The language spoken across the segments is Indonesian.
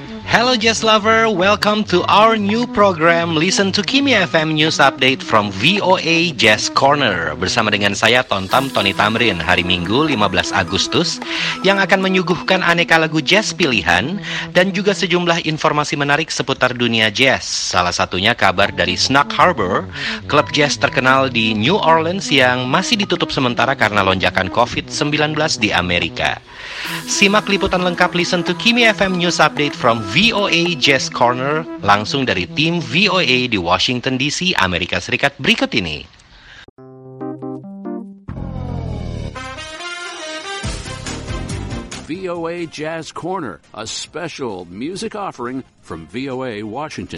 Hello Jazz Lover, welcome to our new program Listen to Kimi FM News Update from VOA Jazz Corner. Bersama dengan saya Tontam Tony Tamrin, hari Minggu 15 Agustus yang akan menyuguhkan aneka lagu jazz pilihan dan juga sejumlah informasi menarik seputar dunia jazz. Salah satunya kabar dari Snug Harbor, klub jazz terkenal di New Orleans yang masih ditutup sementara karena lonjakan COVID-19 di Amerika. Simak liputan lengkap Listen to Kimi FM News Update from VOA Jazz Corner langsung dari tim VOA di Washington DC, Amerika Serikat berikut ini. VOA Jazz Corner, a special music offering from VOA Washington.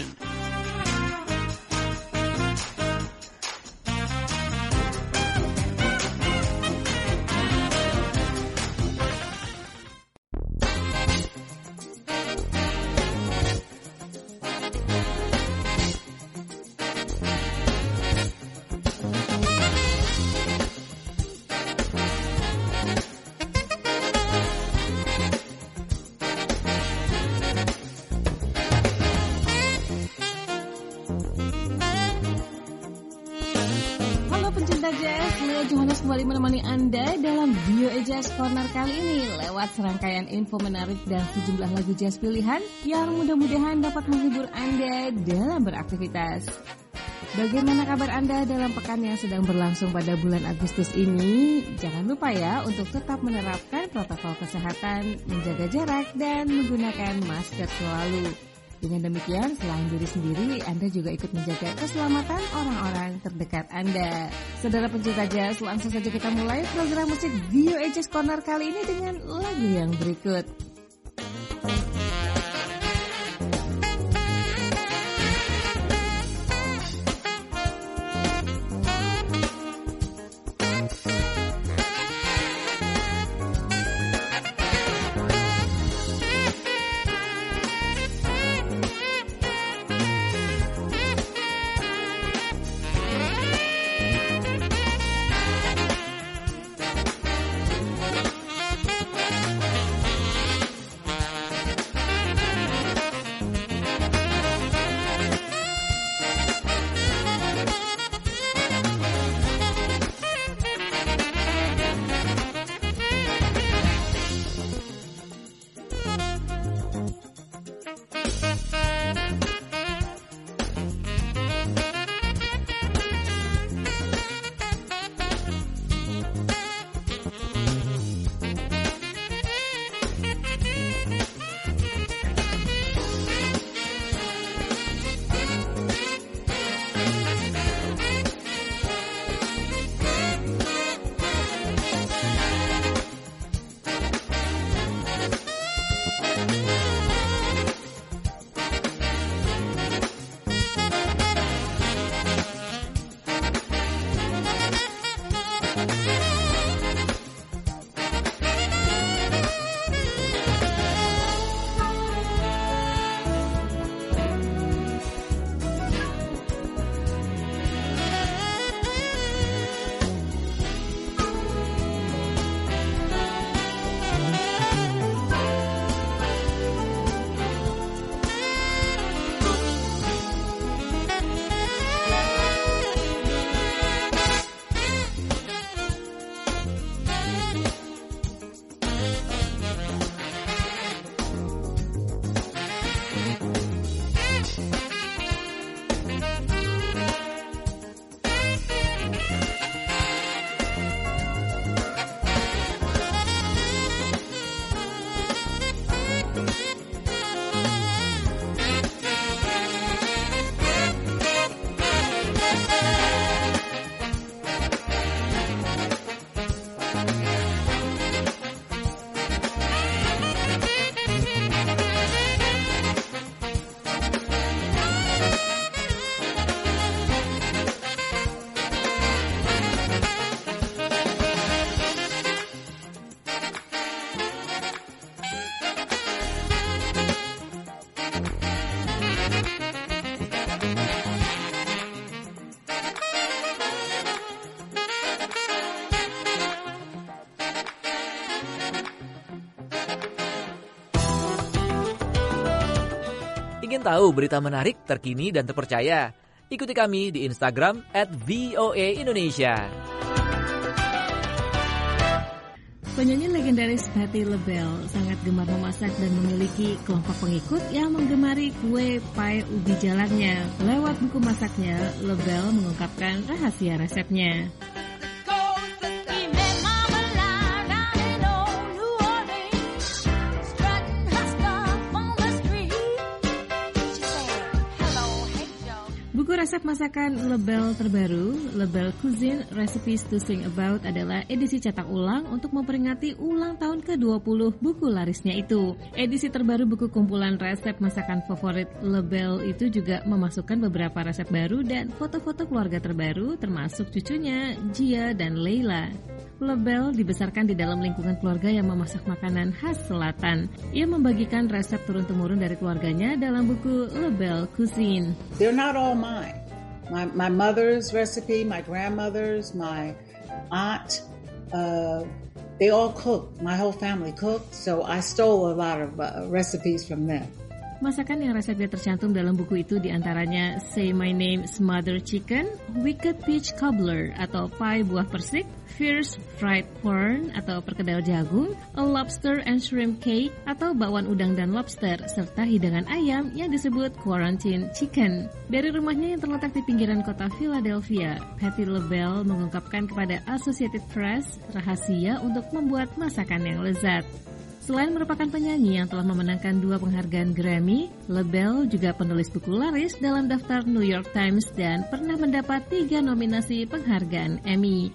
Johannes kembali menemani Anda dalam VOA Jazz Corner kali ini lewat serangkaian info menarik dan sejumlah lagu jazz pilihan yang mudah-mudahan dapat menghibur Anda dalam beraktivitas. Bagaimana kabar Anda dalam pekan yang sedang berlangsung pada bulan Agustus ini? Jangan lupa ya untuk tetap menerapkan protokol kesehatan, menjaga jarak, dan menggunakan masker selalu. Dengan demikian, selain diri sendiri, Anda juga ikut menjaga keselamatan orang-orang terdekat Anda. Saudara pencinta jazz, langsung saja kita mulai program musik VOA Jazz Corner kali ini dengan lagu yang berikut. Ingin tahu berita menarik, terkini, dan terpercaya? Ikuti kami di Instagram @VOA_Indonesia. Penyanyi legendaris Patti LaBelle sangat gemar memasak dan memiliki kelompok pengikut yang menggemari kue pie ubi jalannya. Lewat buku masaknya, LaBelle mengungkapkan rahasia resepnya. Buku resep masakan LaBelle terbaru, LaBelle Cuisine Recipes to Sing About, adalah edisi cetak ulang untuk memperingati ulang tahun ke-20 buku larisnya itu. Edisi terbaru buku kumpulan resep masakan favorit LaBelle itu juga memasukkan beberapa resep baru dan foto-foto keluarga terbaru, termasuk cucunya, Gia dan Leila. LaBelle dibesarkan di dalam lingkungan keluarga yang memasak makanan khas selatan. Ia membagikan resep turun-temurun dari keluarganya dalam buku LaBelle Cuisine. They're not all mine. My mother's recipe, my grandmother's, my aunt, they all cooked. My whole family cooked, so I stole a lot of recipes from them. Masakan yang resepnya tercantum dalam buku itu diantaranya Say My Name Smothered Chicken, Wicked Peach Cobbler atau pie buah persik, Fierce Fried Corn atau perkedel jagung, A Lobster and Shrimp Cake atau bakwan udang dan lobster, serta hidangan ayam yang disebut Quarantine Chicken. Dari rumahnya yang terletak di pinggiran kota Philadelphia, Patti LaBelle mengungkapkan kepada Associated Press rahasia untuk membuat masakan yang lezat. Selain merupakan penyanyi yang telah memenangkan 2 penghargaan Grammy, LaBelle juga penulis buku laris dalam daftar New York Times dan pernah mendapat 3 nominasi penghargaan Emmy.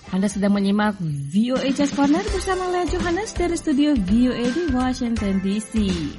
Anda sedang menyimak VOA Jazz Corner bersama Lea Johannes dari studio VOA di Washington DC.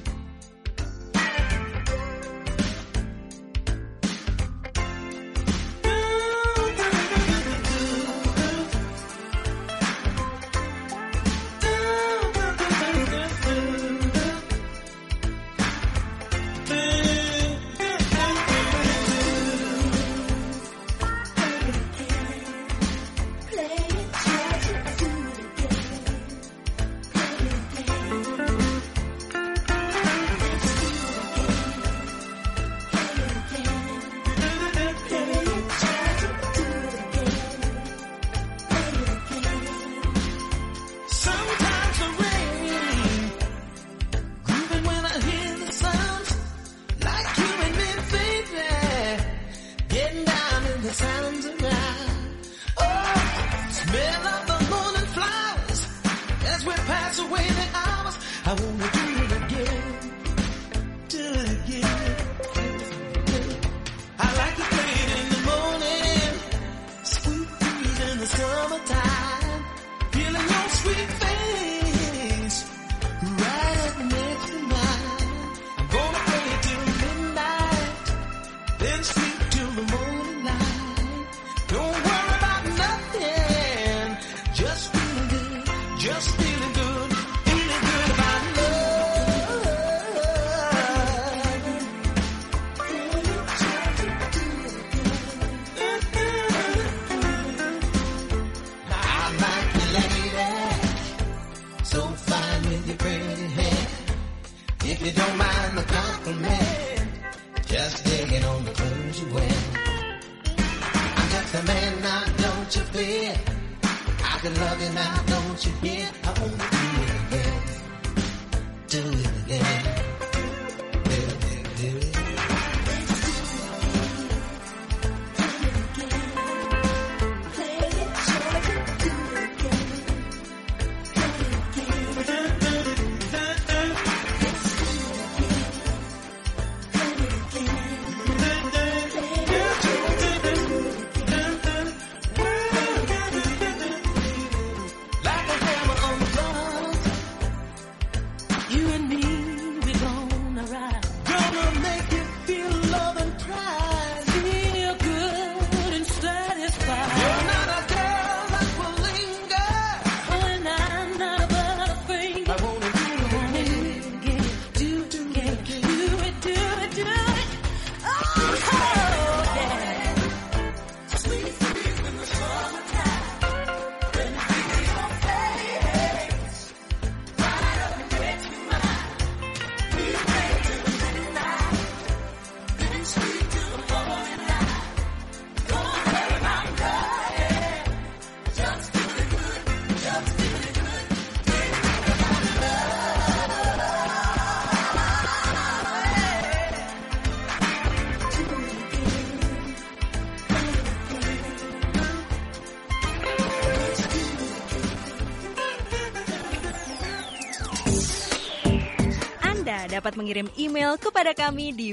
Dapat mengirim email kepada kami di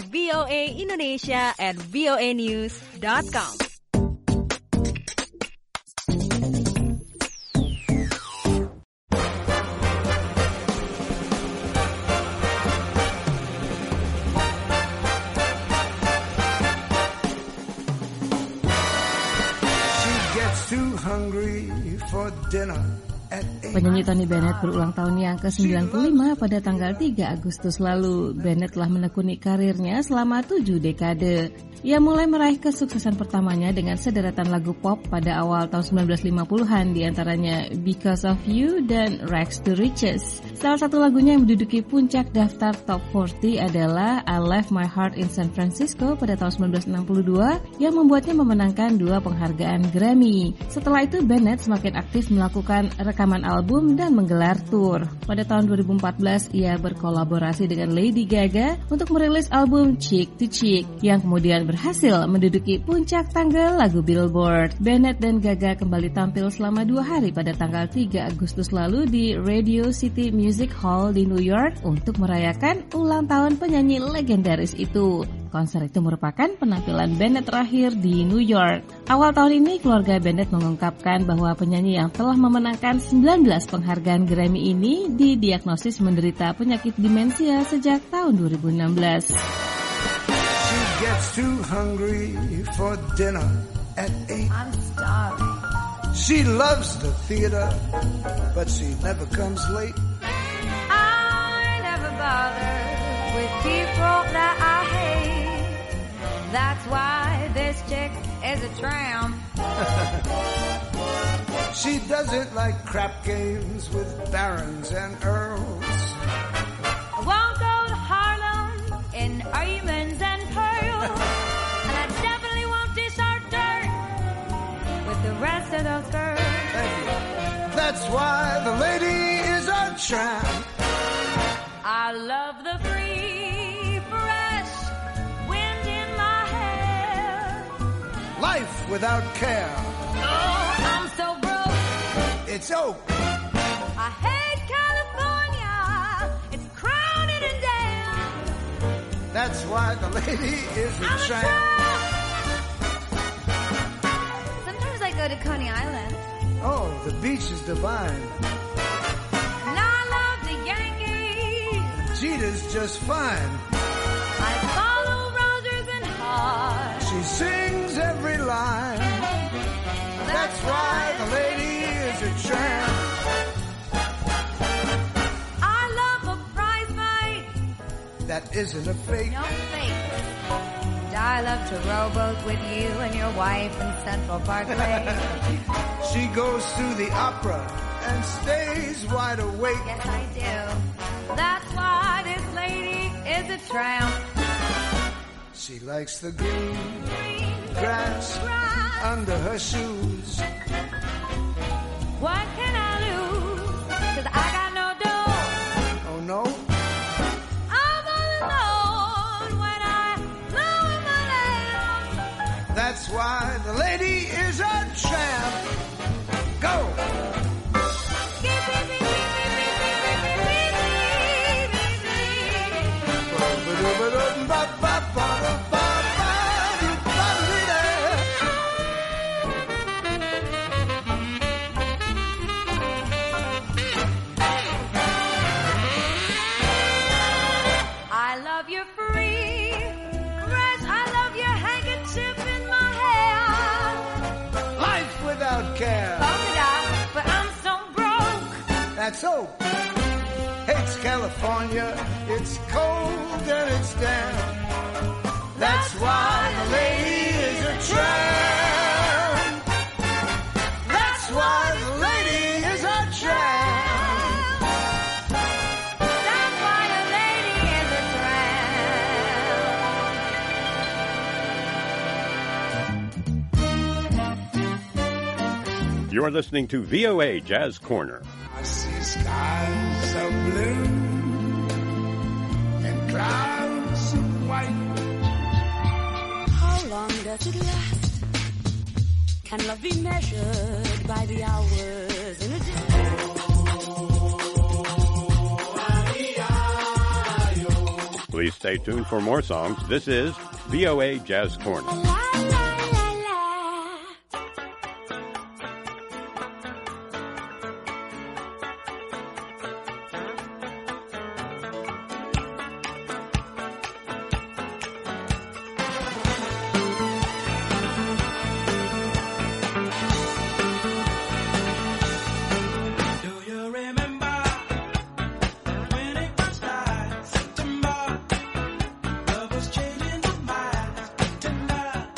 voaindonesia@voanews.com. She gets too hungry for dinner. Penyanyi Tony Bennett berulang tahun yang ke-95 pada tanggal 3 Agustus lalu. Bennett telah menekuni karirnya selama 7 dekade. Ia mulai meraih kesuksesan pertamanya dengan sederetan lagu pop pada awal tahun 1950-an, diantaranya Because of You dan Rags to Riches. Salah satu lagunya yang menduduki puncak daftar top 40 adalah I Left My Heart in San Francisco pada tahun 1962 yang membuatnya memenangkan 2 penghargaan Grammy. Setelah itu Bennett semakin aktif melakukan rekaman album dan menggelar tour. Pada tahun 2014 ia berkolaborasi dengan Lady Gaga untuk merilis album Cheek to Cheek yang kemudian berhasil menduduki puncak tangga lagu Billboard. Bennett dan Gaga kembali tampil selama 2 hari pada tanggal 3 Agustus lalu di Radio City Music Hall di New York untuk merayakan ulang tahun penyanyi legendaris itu. Konser itu merupakan penampilan Bennett terakhir di New York. Awal tahun ini, keluarga Bennett mengungkapkan bahwa penyanyi yang telah memenangkan 19 penghargaan Grammy ini didiagnosis menderita penyakit demensia sejak tahun 2016. She gets too hungry for dinner at 8. I'm starving. She loves the theater, but she never comes late. I never bother with people that I hate. That's why this chick is a tramp. She doesn't like crap games with barons and earls. I won't go to Harlem in diamonds and pearls. And I definitely won't dish our dirt with the rest of those girls. That's why the lady is a tramp. I love the free, fresh wind in my hair. Life without care. Oh, I'm so broke. It's oak. I hate California. It's crowded and damn. That's why the lady is a I'm a tramp. tramp. Sometimes I go to Coney Island. Oh, the beach is divine. And I love the Yankees. Jeter's just fine. I follow Rogers and Hart. She sings every line. That's why the lady is a tramp. I love a prize fight. That isn't a fake. No fake. And I love to rowboat with you and your wife in Central Parkway. She goes to the opera and stays wide awake. Yes, I do. That's why this lady is a tramp. She likes the green grass under her shoes. What can I lose? 'Cause I got no dough. Oh no, I'm all alone when I lose my lamb. that's why the lady is a tramp. Go! I love your free fresh. I love your handkerchief in my hair. Life without care. Polka dot, but I'm so broke. That's oak. Hates California. It's cold and it's damp. That's why the lady is a tramp. That's why the lady is a tramp. That's why a lady is a tramp. You're listening to VOA Jazz Corner. I see skies of blue and clouds of white. How long does it last? Can love be measured by the hours in a day? Please stay tuned for more songs. This is VOA Jazz Corner. September, love was changing my mind. September.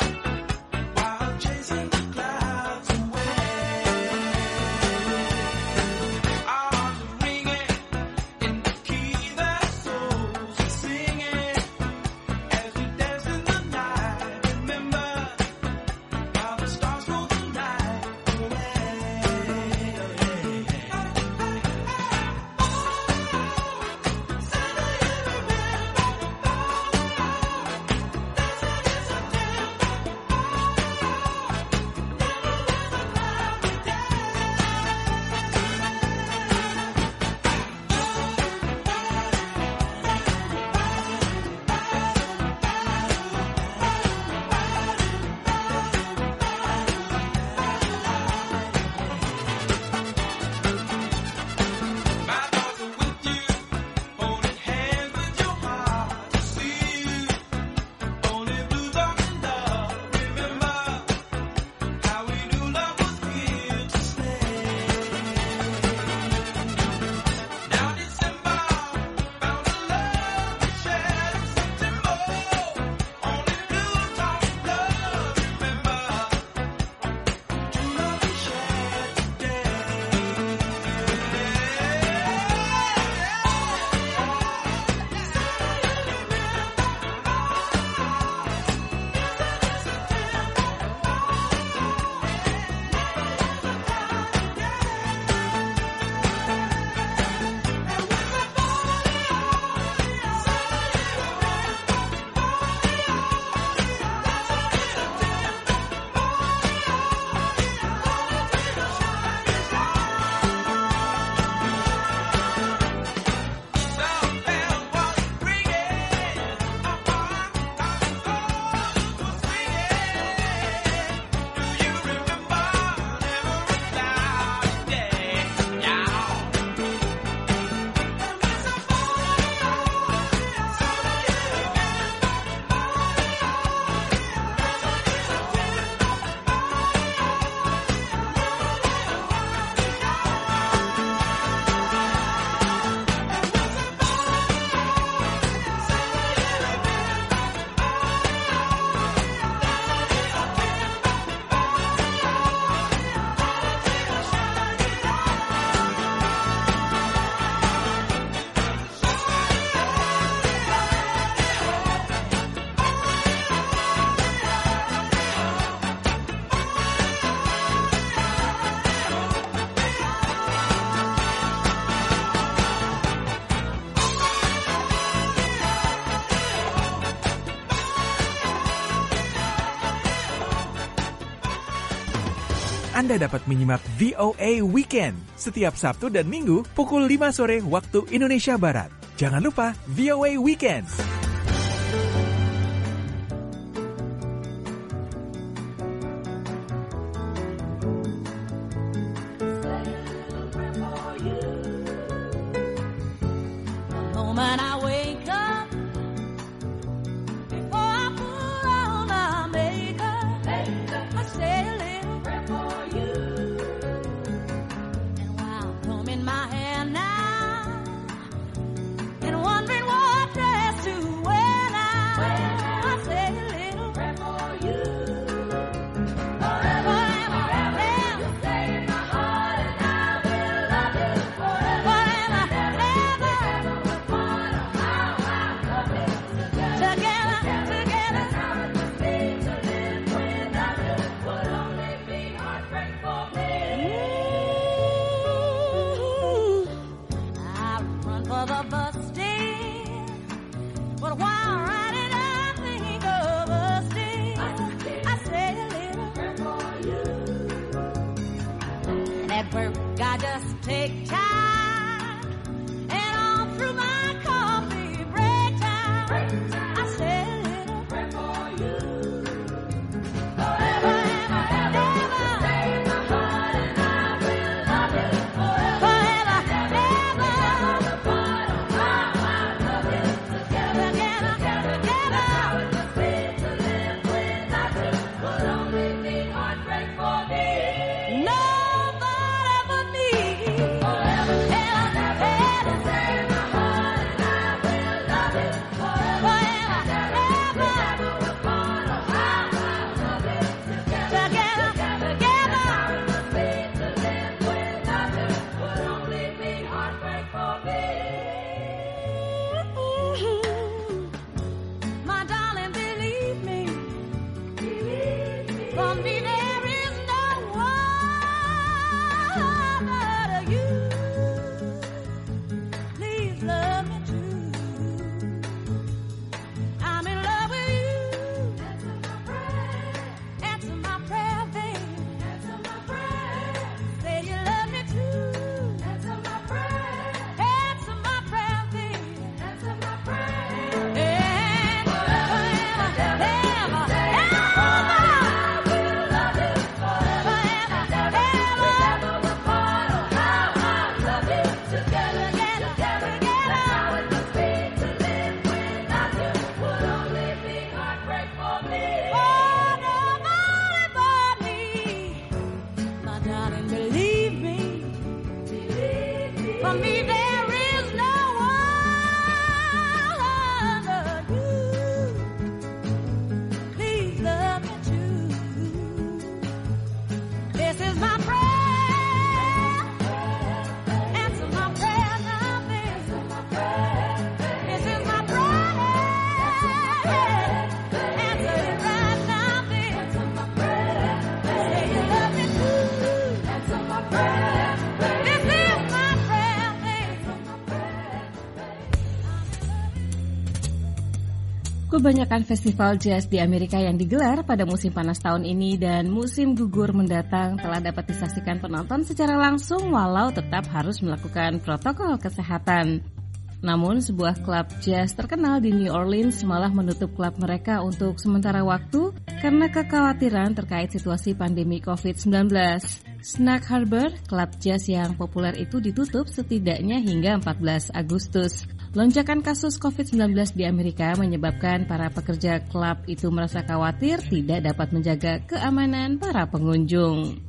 Anda dapat menyimak VOA Weekend setiap Sabtu dan Minggu pukul 5 sore waktu Indonesia Barat. Jangan lupa VOA Weekend. When I wake up, before I put on my makeup, I say a little prayer for you. And while combing my hair now, and wondering what dress to wear now, I say a little prayer for you. Forever, forever, you stay in my heart, and I will love you forever, forever, forever. I just take time, and all through my coffee break time, I say a little prayer for you. Forever, ever, ever, stay in my heart, and I will love you forever, ever, ever. Part of my heart, love you together, together, together. How it must be to live without you would only be heartbreak for me. No. Kebanyakan festival jazz di Amerika yang digelar pada musim panas tahun ini dan musim gugur mendatang telah dapat disaksikan penonton secara langsung walau tetap harus melakukan protokol kesehatan. Namun sebuah klub jazz terkenal di New Orleans malah menutup klub mereka untuk sementara waktu karena kekhawatiran terkait situasi pandemi COVID-19. Snug Harbor, klub jazz yang populer itu ditutup setidaknya hingga 14 Agustus. Lonjakan kasus COVID-19 di Amerika menyebabkan para pekerja klub itu merasa khawatir tidak dapat menjaga keamanan para pengunjung.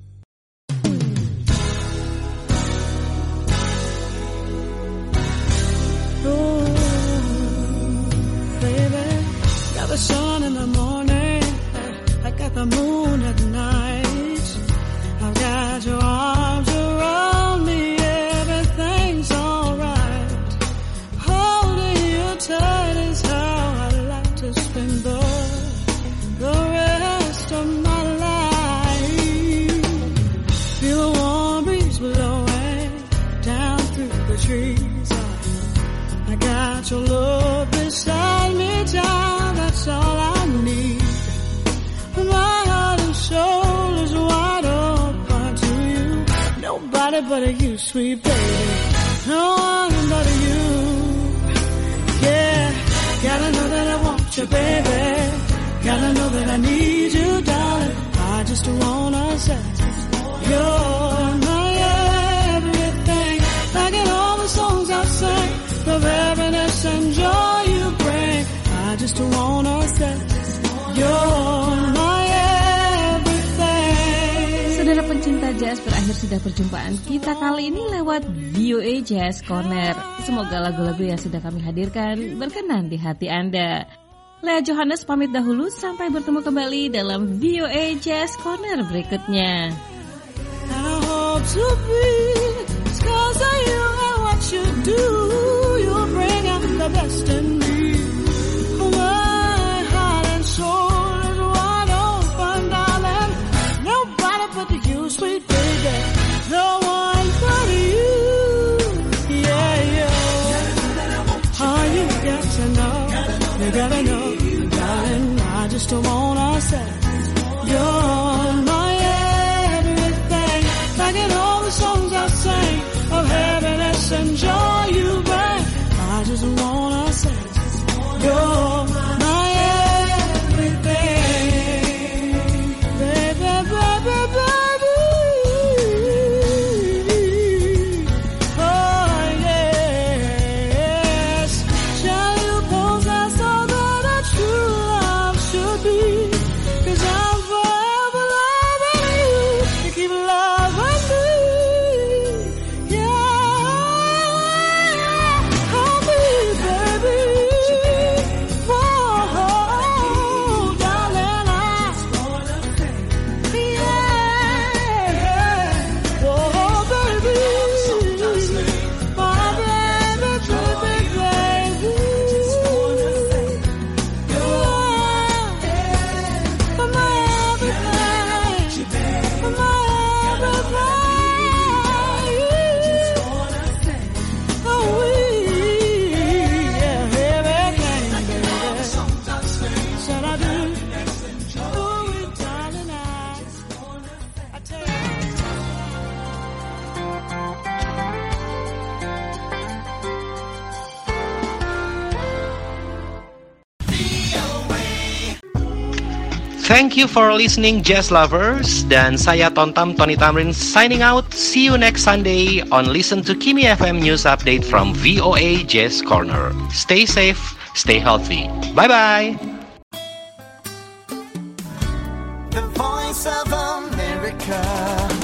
Got the sun in the morning, I got the moon at night. I've got your arms around me, everything's alright. Holding you tight is how I like to spend the rest of my life. Feel the warm breeze blowing down through the trees. I got your love beside me, child, that's all I need. My heart and soul is wide open. nobody but you, sweet baby. No one but you. Yeah, gotta know that I want you, baby. Gotta know that I need you, darling. I just wanna say you're my everything. Like in all the songs I sing, the happiness and joy you bring. I just wanna say you're my everything. Saudara pencinta jazz, berakhir sudah perjumpaan kita kali ini lewat VOA Jazz Corner. Semoga lagu-lagu yang sudah kami hadirkan berkenan di hati Anda. Lea Johannes pamit dahulu, sampai bertemu kembali dalam VOA Jazz Corner berikutnya. And I hope to be, 'cause of you and what you do, you bring out the best in me. My heart and soul is wide open, darling. Nobody but you, sweet baby. No one but you. Yeah, yeah. Oh, you got to know, you gotta know, darling. I just wanna say you're my everything. Like in all the songs I sing of happiness and joy you bring. I just wanna say you're my everything. Baby, baby, baby. Oh, yes. Shall you possess all that a true love should be? 'Cause I'm forever loving you. You keep loving me. Yeah. Hold me, baby. Whoa, darling, yeah. Whoa, baby. My baby, baby, baby. For my everything. For my everything. Oh, yeah, everything, baby. Said I do. Oh, darling, I tell you. Thank you for listening, jazz lovers. Dan saya Tontam Tony Tamrin signing out. See you next Sunday on Listen to Kimi FM News Update from VOA Jazz Corner. Stay safe, stay healthy. Bye-bye. The Voice of America.